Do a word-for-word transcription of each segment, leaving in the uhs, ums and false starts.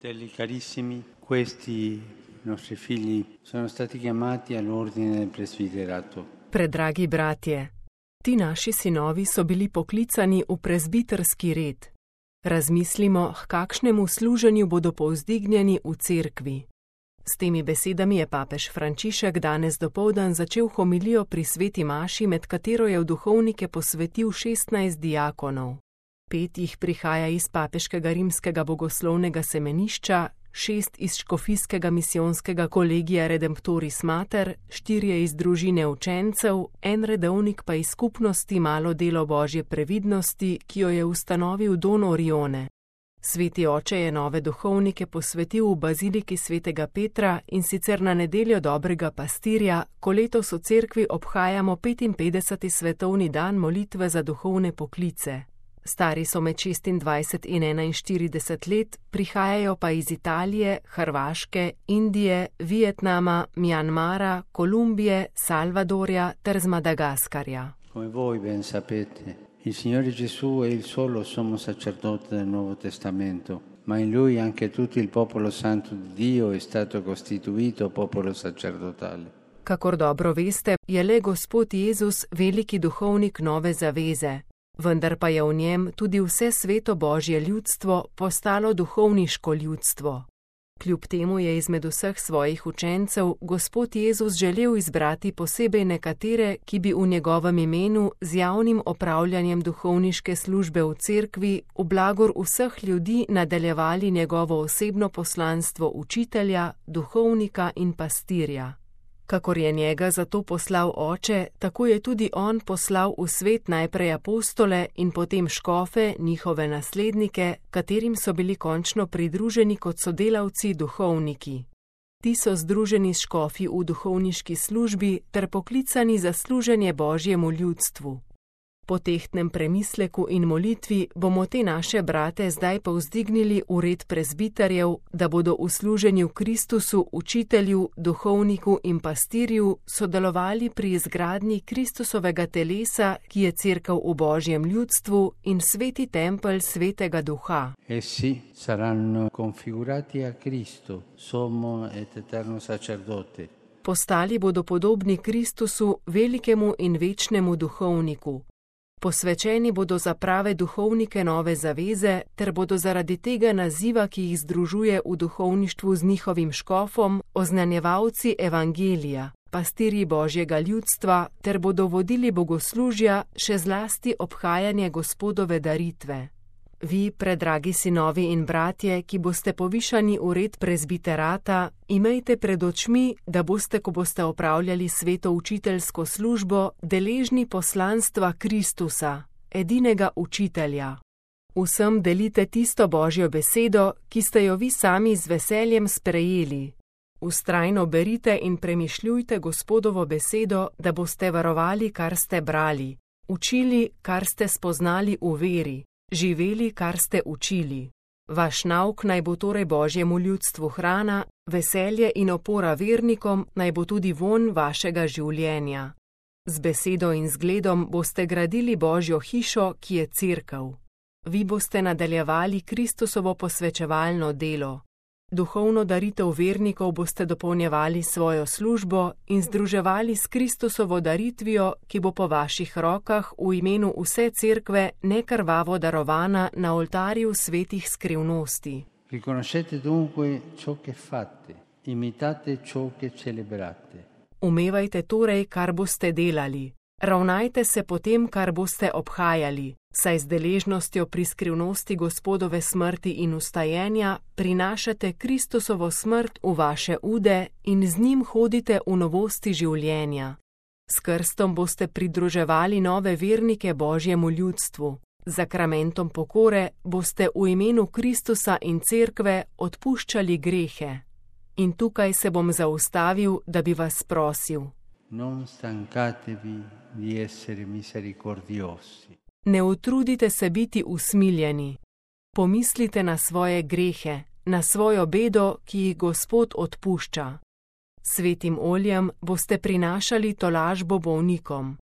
Fratelli carissimi, questi nostri figli sono stati chiamati all'ordine del presbiterato. Predragi bratje, ti naši sinovi so bili poklicani v prezbiterski red. Razmislimo, k kakšnemu služenju bodo povzdignjeni v cerkvi. S temi besedami je papež Frančišek danes dopoldan začel homilijo pri sveti maši, med katero je v duhovnike posvetil šestnajst diakonov. Pet jih prihaja iz papeškega rimskega bogoslovnega semenišča, šest iz škofijskega misijonskega kolegija Redemptoris Mater, štirje iz družine učencev, en redovnik pa iz skupnosti Malo delo Božje previdnosti, ki jo je ustanovil Don Orione. Sveti oče je nove duhovnike posvetil v baziliki svetega Petra, in sicer na nedeljo dobrega pastirja, ko letos v cerkvi obhajamo petinpetdeseti svetovni dan molitve za duhovne poklice. Stari so med šestindvajset in enainštirideset let, prihajajo pa iz Italije, Hrvaške, Indije, Vietnama, Mjanmara, Kolumbije, Salvadorja ter z Madagaskarja. Come voi ben sapete, il Signore Gesù è il solo sommo sacerdote del Nuovo Testamento, ma in Lui anche tutto il popolo santo di Dio è stato costituito popolo sacerdotale. Kakor dobro veste, je le Gospod Jezus veliki duhovnik nove zaveze. Vendar pa je v njem tudi vse sveto Božje ljudstvo postalo duhovniško ljudstvo. Kljub temu je izmed vseh svojih učencev Gospod Jezus želel izbrati posebej nekatere, ki bi v njegovem imenu z javnim opravljanjem duhovniške službe v cerkvi v blagor vseh ljudi nadaljevali njegovo osebno poslanstvo učitelja, duhovnika in pastirja. Kakor je njega zato poslal oče, tako je tudi on poslal v svet najprej apostole in potem škofe, njihove naslednike, katerim so bili končno pridruženi kot sodelavci duhovniki. Ti so združeni s škofi v duhovniški službi ter poklicani za služenje Božjemu ljudstvu. Po tehtnem premisleku in molitvi bomo te naše brate zdaj povzdignili v red prezbiterjev, da bodo v služenju Kristusu, učitelju, duhovniku in pastirju sodelovali pri izgradnji Kristusovega telesa, ki je cerkev v Božjem ljudstvu in sveti tempelj svetega duha. Essi saranno configurati a Cristo, sommo et eterno sacerdote. Postali bodo podobni Kristusu, velikemu in večnemu duhovniku. Posvečeni bodo za prave duhovnike nove zaveze, ter bodo zaradi tega naziva, ki jih združuje v duhovništvu z njihovim škofom, oznanjevalci evangelija, pastirji Božjega ljudstva, ter bodo vodili bogoslužja, še zlasti obhajanje Gospodove daritve. Vi, predragi sinovi in bratje, ki boste povišani v red prezbiterata, imejte pred očmi, da boste, ko boste opravljali sveto učiteljsko službo, deležni poslanstva Kristusa, edinega učitelja. Vsem delite tisto Božjo besedo, ki ste jo vi sami z veseljem sprejeli. Vztrajno berite in premišljujte Gospodovo besedo, da boste varovali, kar ste brali, učili, kar ste spoznali v veri, živeli, kar ste učili. Vaš nauk naj bo torej Božjemu ljudstvu hrana, veselje in opora vernikom naj bo tudi vonj vašega življenja. Z besedo in zgledom boste gradili Božjo hišo, ki je cerkev. Vi boste nadaljevali Kristusovo posvečevalno delo. Duhovno daritev vernikov boste dopolnjevali svojo službo in združevali s Kristusovo daritvijo, ki bo po vaših rokah v imenu vse cerkve nekrvavo darovana na oltarju svetih skrivnosti. Riconoscete dunque ciò che fate, imitate ciò che celebrate. Umevajte torej, kar boste delali. Ravnajte se po tem, kar boste obhajali, saj z deležnostjo pri skrivnosti Gospodove smrti in vstajenja prinašate Kristusovo smrt v vaše ude in z njim hodite v novosti življenja. S krstom boste pridruževali nove vernike Božjemu ljudstvu. Z zakramentom pokore boste v imenu Kristusa in cerkve odpuščali grehe. In tukaj se bom zaustavil, da bi vas prosil. Non stancatevi di essere misericordiosi. Ne utrudite se biti usmiljeni. Pomislite na svoje grehe, na svojo bedo, ki jih Gospod odpušča. Svetim oljem boste prinašali tolažbo bolnikom.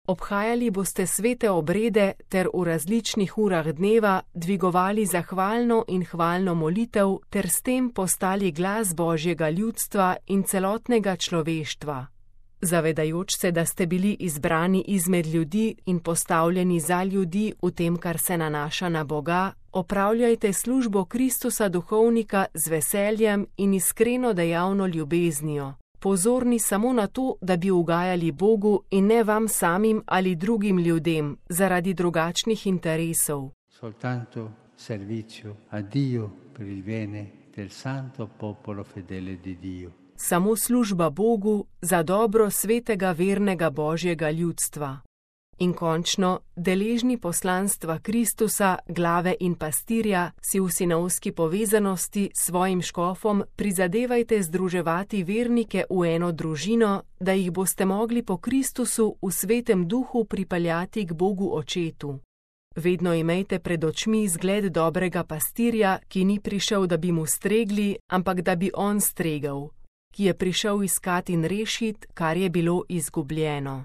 Obhajali boste svete obrede ter v različnih urah dneva dvigovali zahvalno in hvalno molitev ter s tem postali glas Božjega ljudstva in celotnega človeštva. Zavedajoč se, da ste bili izbrani izmed ljudi in postavljeni za ljudi v tem, kar se nanaša na Boga, opravljajte službo Kristusa duhovnika z veseljem in iskreno dejavno ljubeznijo. Pozorni samo na to, da bi ugajali Bogu in ne vam samim ali drugim ljudem, zaradi drugačnih interesov. Soltanto servizio a Dio per il bene del santo popolo fedele di Dio. Samo služba Bogu za dobro svetega vernega Božjega ljudstva. In končno, deležni poslanstva Kristusa, glave in pastirja, si v sinovski povezanosti s svojim škofom prizadevajte združevati vernike v eno družino, da jih boste mogli po Kristusu v svetem duhu pripeljati k Bogu Očetu. Vedno imejte pred očmi zgled dobrega pastirja, ki ni prišel, da bi mu stregli, ampak da bi on stregel, ki je prišel iskat in rešit, kar je bilo izgubljeno.